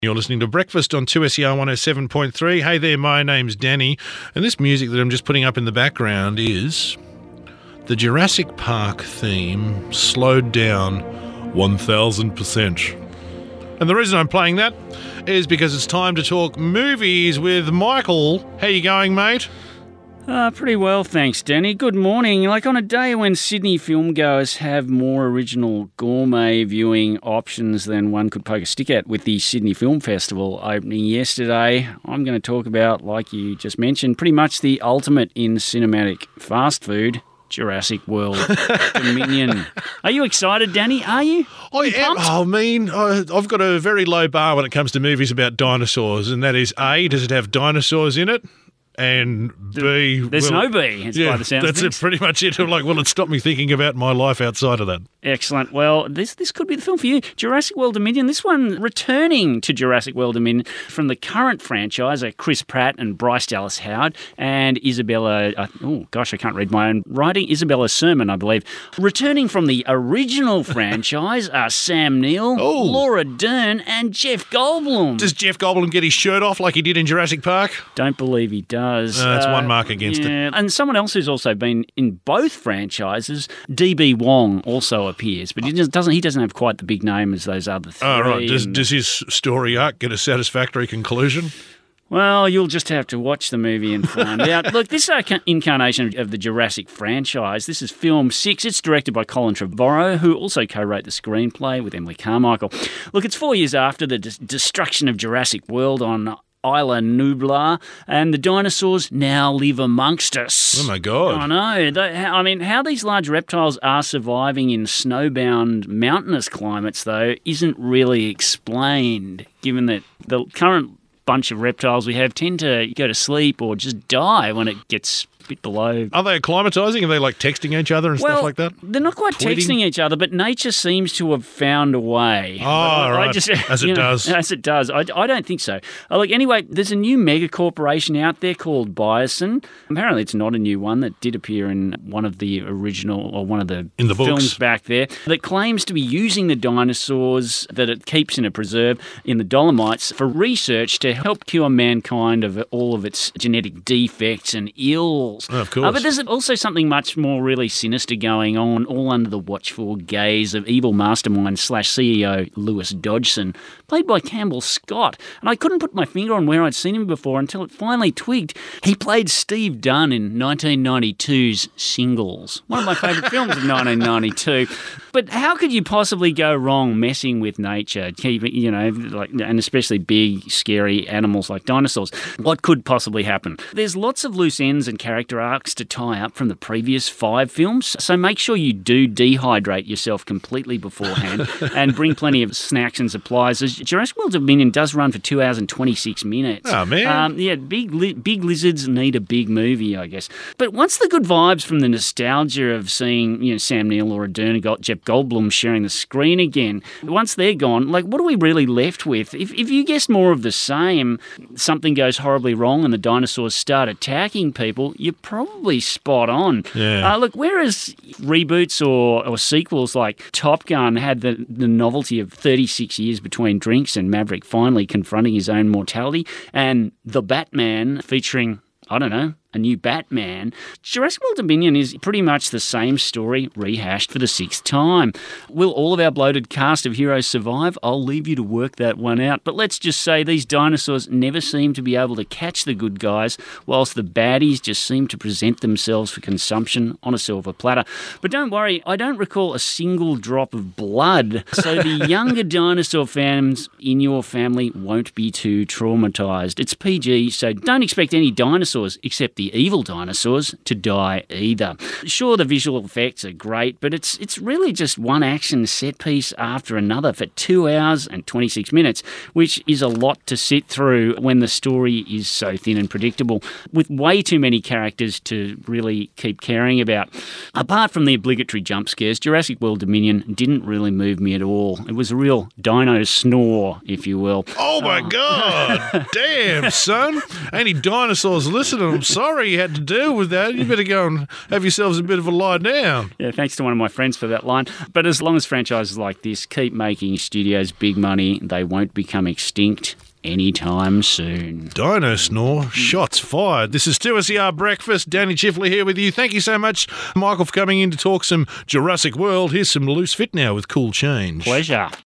You're listening to Breakfast on 2SER 107.3. Hey there, my name's Danny, and this music that I'm just putting up in the background is the Jurassic Park theme slowed down 1,000%. And the reason I'm playing that is because it's time to talk movies with Michael. How you going, mate? Pretty well, thanks, Danny. Good morning. Like on a day when Sydney filmgoers have more original gourmet viewing options than one could poke a stick at with the Sydney Film Festival opening yesterday, I'm going to talk about, like you just mentioned, pretty much the ultimate in cinematic fast food, Jurassic World Dominion. Are you excited, Danny? Are you? I am. I mean, I've got a very low bar when it comes to movies about dinosaurs, and that is A, does it have dinosaurs in it? And B... There's no B, by the sound of things. That's pretty much it. I'm like, well, it stopped me thinking about my life outside of that. Excellent. Well, this could be the film for you. Jurassic World Dominion, this one returning to Jurassic World Dominion from the current franchise, Chris Pratt and Bryce Dallas Howard and Isabella... I can't read my own writing. Isabella Sermon, I believe. Returning from the original franchise are Sam Neill, Laura Dern and Jeff Goldblum. Does Jeff Goldblum get his shirt off like he did in Jurassic Park? Don't believe he does. That's one mark against it. And someone else who's also been in both franchises, D.B. Wong, also appears, but he doesn't have quite the big name as those other three. Oh, right. Does his story arc get a satisfactory conclusion? Well, you'll just have to watch the movie and find out. Look, this incarnation of the Jurassic franchise, this is film 6. It's directed by Colin Trevorrow, who also co-wrote the screenplay with Emily Carmichael. Look, it's 4 years after the destruction of Jurassic World on Isla Nublar, and the dinosaurs now live amongst us. Oh, my God. I know. I mean, how these large reptiles are surviving in snowbound mountainous climates, though, isn't really explained, given that the current bunch of reptiles we have tend to go to sleep or just die when it gets a bit below. Are they acclimatising? Are they like texting each other and stuff like that? They're not quite texting each other, but nature seems to have found a way. Oh, right. As it does. As it does. I don't think so. Anyway, there's a new mega corporation out there called Biosin. Apparently it's not a new one that did appear in one of the original, or one of the films back there, that claims to be using the dinosaurs that it keeps in a preserve in the Dolomites for research to help cure mankind of all of its genetic defects and ills. Oh, of course. But there's also something much more really sinister going on, all under the watchful gaze of evil mastermind / CEO Lewis Dodgson, played by Campbell Scott. And I couldn't put my finger on where I'd seen him before until it finally twigged. He played Steve Dunn in 1992's Singles, one of my favourite films of 1992. But how could you possibly go wrong messing with nature, and especially big, scary animals like dinosaurs? What could possibly happen? There's lots of loose ends and character arcs to tie up from the previous 5 films, so make sure you do dehydrate yourself completely beforehand and bring plenty of snacks and supplies, as Jurassic World Dominion does run for 2 hours and 26 minutes. Oh, man. Big lizards need a big movie, I guess. But once the good vibes from the nostalgia of seeing Sam Neill, Laura Dern, and Jeff Goldblum sharing the screen again, once they're gone, what are we really left with? If you guessed more of the same, something goes horribly wrong and the dinosaurs start attacking people, you're probably spot on. Yeah. Whereas reboots or sequels like Top Gun had the novelty of 36 years between drinks and Maverick finally confronting his own mortality, and The Batman featuring, I don't know, a new Batman, Jurassic World Dominion is pretty much the same story rehashed for the 6th time. Will all of our bloated cast of heroes survive? I'll leave you to work that one out. But let's just say these dinosaurs never seem to be able to catch the good guys, whilst the baddies just seem to present themselves for consumption on a silver platter. But don't worry, I don't recall a single drop of blood, so the younger dinosaur fans in your family won't be too traumatised. It's PG, so don't expect any dinosaurs except the evil dinosaurs to die either. Sure, the visual effects are great, but it's really just one action set piece after another for 2 hours and 26 minutes, which is a lot to sit through when the story is so thin and predictable, with way too many characters to really keep caring about. Apart from the obligatory jump scares, Jurassic World Dominion didn't really move me at all. It was a real dino snore, if you will. Oh my God! Damn, son! Any dinosaurs listening, I'm sorry. sorry you had to deal with that. You better go and have yourselves a bit of a lie down. Yeah, thanks to one of my friends for that line. But as long as franchises like this keep making studios big money, they won't become extinct anytime soon. Dino snore, shots fired. This is 2SER Breakfast. Danny Chifley here with you. Thank you so much, Michael, for coming in to talk some Jurassic World. Here's some Loose Fit now with Cool Change. Pleasure.